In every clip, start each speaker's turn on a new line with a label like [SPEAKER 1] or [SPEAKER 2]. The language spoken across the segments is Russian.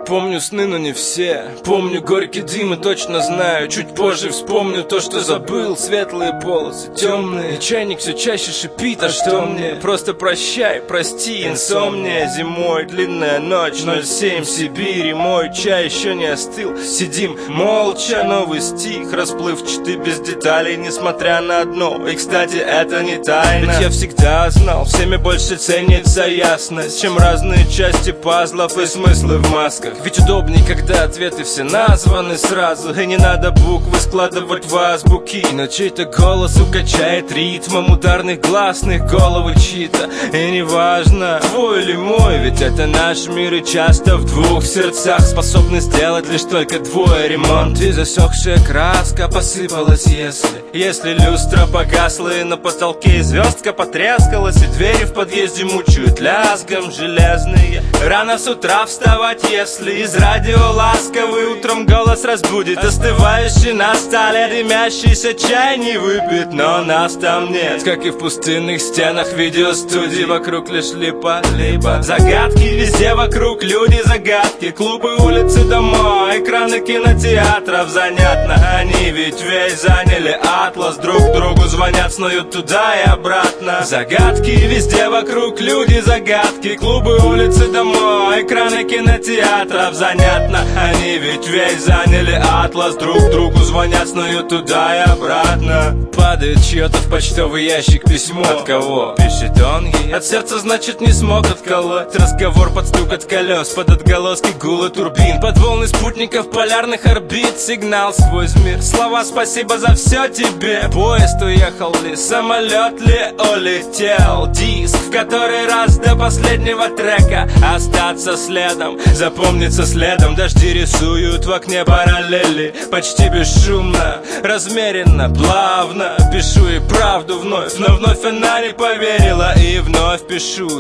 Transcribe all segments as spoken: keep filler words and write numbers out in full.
[SPEAKER 1] Помню сны, но не все. Помню горький дым и точно знаю. Чуть позже вспомню то, что забыл. Светлые полосы, темные. И чайник все чаще шипит. А что мне? Просто прощай, прости, инсомния. Зимой длинная ночь, ноль семь в Сибири. Мой чай еще не остыл. Сидим молча, новый стих расплывчатый, без деталей, несмотря на одно. И, кстати, это не тайна. Ведь я всегда знал, всеми больше ценится ясность, чем разные части пазлов и смыслы в масках. Ведь удобней, когда ответы все названы сразу, и не надо буквы складывать в азбуки. Но чей-то голос укачает ритмом ударных гласных головы чьи-то. И неважно, твой или мой, ведь это наш мир, и часто в двух сердцах способны сделать лишь только двое ремонт. И засохшая краска посыпалась, если Если люстра погасла, и на потолке звездка потрескалась, и двери в подъезде мучают лязгом железные. Рано с утра вставать, если из радио ласковый утром голос разбудит. Остывающий на столе дымящийся чай не выпит, но нас там нет. Как и в пустынных стенах видеостудии, вокруг лишь липа, либо загадки везде вокруг, люди загадки. Клубы, улицы, дома, экраны кинотеатров. Занятно, они ведь весь заняли атлас. Друг другу звонят, снуют туда и обратно. Загадки везде вокруг, люди загадки. Клубы, улицы, дома, экраны кинотеатров. Занятно, они ведь весь заняли атлас. Друг другу звонят, снуют туда и обратно. Падает чье-то в почтовый ящик письмо. От кого? Пишет он ей. От сердца, значит, не смог отколоть. Разговор под стук от колес, под отголоски гула турбин, под волны спутников полярных орбит. Сигнал свой мир, слова спасибо за все тебе. Поезд уехал ли, самолет ли улетел? Диск, в который раз до последнего трека остаться следом, запомниться следом. Дожди рисуют в окне параллели, почти бесшумно, размеренно, плавно. Пишу и правду вновь, но вновь она не поверила. И вновь пишу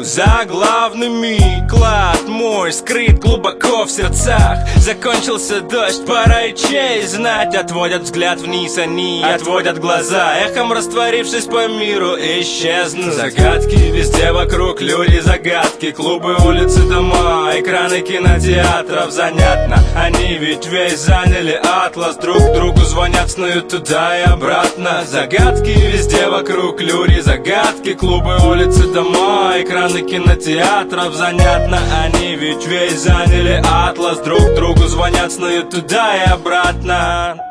[SPEAKER 1] заглавными. Клад мой скрыт глубоко в сердцах. Закончился дождь, пора и честь знать. Отводят взгляд вниз они, отводят глаза, эхом растворившись по миру, исчезнут. Загадки везде вокруг, люди загадки. Клубы, улицы, дома, экраны кинотеатров. Занятно, они ведь весь заняли атлас. Друг другу звонят, снуют туда и обратно. Загадки везде вокруг, люди загадки. Клубы, улицы, дома, экраны кинотеатров. Занятно, они ведь весь заняли атлас. Друг другу звонят, снуют туда и обратно.